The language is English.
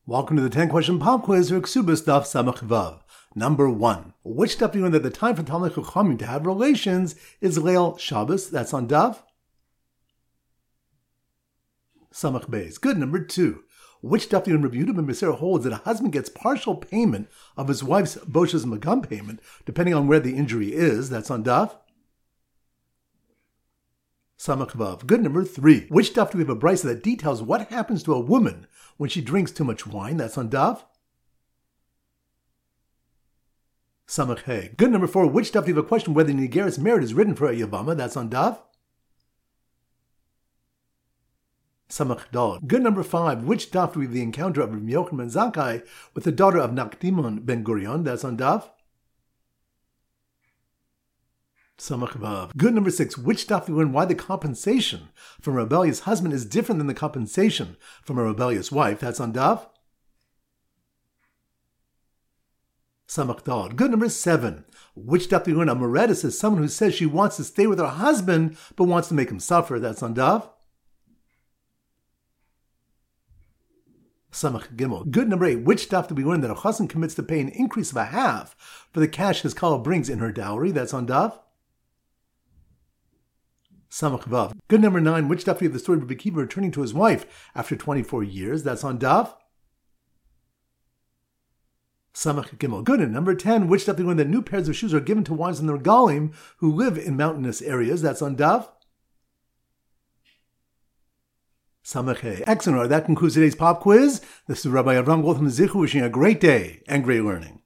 Welcome to the 10-question pop quiz for Ksubas Daf Samach Vav. Number 1. Which daf do you learn that the time for Talmid Chachamim to have relations is Leil Shabbos? That's on Daf Samach Beis. Good. Number 2. Which daf do you learn Rabbi Yehuda ben Beseira holds that a husband gets partial payment of his wife's Boshas Magam payment depending on where the injury is? That's on Daf Samach Vav. Good. Number 3. Which daf do we have a brisa that details what happens to a woman when she drinks too much wine? That's on Daf Samach Hey. Good. Number 4. Which daf do you have a question whether Nigeris merit is written for a Yavama? That's on Daf Samach Dal. Good. Number 5. Which daf do we have the encounter of Rabbi Yochanan ben Zakkai with the daughter of Nakdimon ben Gurion? That's on Daf Samach Vav. Good. Number 6. Which daf do we learn why the compensation from a rebellious husband is different than the compensation from a rebellious wife? That's on Daf Samach Dal. Good. Number 7. Which daf do we learn a Moretus is someone who says she wants to stay with her husband but wants to make him suffer? That's on Daf Samach Gimel. Good. Number 8. Which daf do we learn that a chassan commits to pay an increase of a half for the cash his kala brings in her dowry? That's on Daf Samach Vav. Good. Number 9. Which daf do we have the story of Rabbi Akiva returning to his wife after 24 years? That's on Daf Samach Gimel. Good. And number 10. Which daf do we learn that new pairs of shoes are given to wives in the regalim who live in mountainous areas? That's on Daf Samach Hey. Excellent. That concludes today's pop quiz. This is Rabbi Avram Goldham Zichu wishing a great day and great learning.